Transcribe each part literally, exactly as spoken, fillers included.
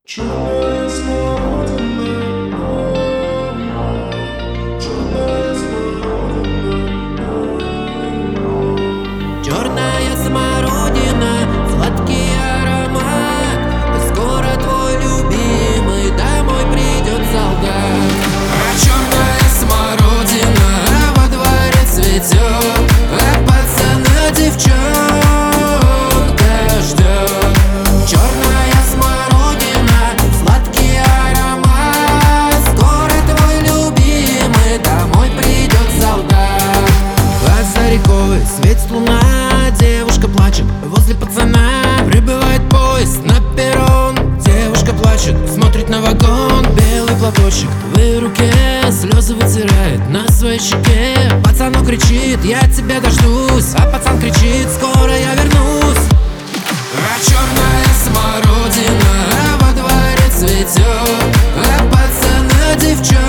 Черная смородина, черная смородина, черная смородина, сладкий аромат. Скоро твой любимый домой придет солдат. А черная смородина во дворе цветет, а пацана девчонка ждет. Черная смородина, сладкий аромат. Скоро твой любимый домой придет солдат. А за рекой светит луна, девушка плачет возле пацана. Прибывает поезд на перрон, девушка плачет, смотрит на вагон. Белый платочек в ее руке, слезы вытирает на своей щеке. Пацану кричит: я тебя дождусь, а пацан кричит: скоро я вернусь. А черная смородина во дворе цветет, а пацана девчонка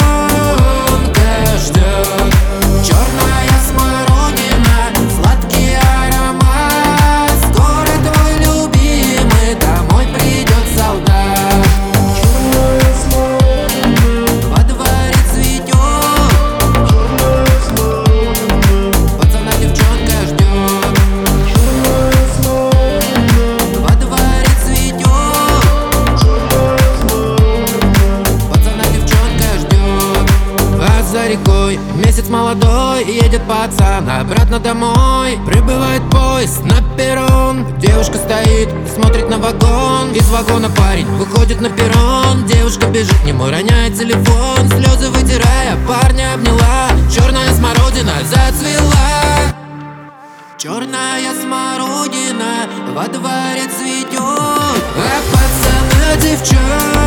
ждет. Черная смородина, сладкий аромат. Скоро твой любимый домой придет солдат. черная смородина, Во дворе цветет, черная смородина, пацана девчонка ждет. черная смородина, Во дворе цветет, черная смородина, пацана девчонка ждет. А за рекой месяц молодой, едет пацан обратно домой. Прибывает поезд на перрон, девушка стоит, смотрит на вагон. Из вагона парень выходит на перрон, девушка бежит к нему, роняет телефон. Слезы вытирая, парня обняла, черная смородина зацвела. Черная смородина во дворе цветет, а пацана девчонка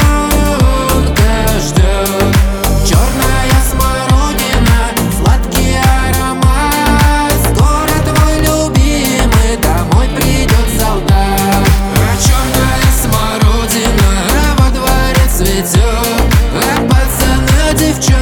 ждет. Черная смородина, сладкий аромат. Скоро твой любимый домой придет солдат. А черная смородина во дворе цветет, а пацана девчонка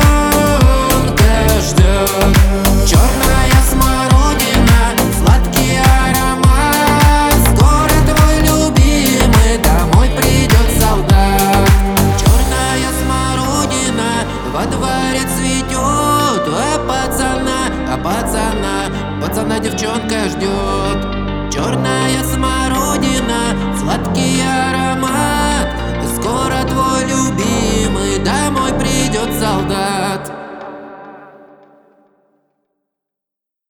ждет. Черная смородина, сладкий аромат. Скоро твой любимый домой придет солдат. Черная смородина во дворе цветет, а пацана, а пацана, пацана девчонка ждет. Черная смородина, сладкий аромат. Скоро твой любимый домой придет солдат.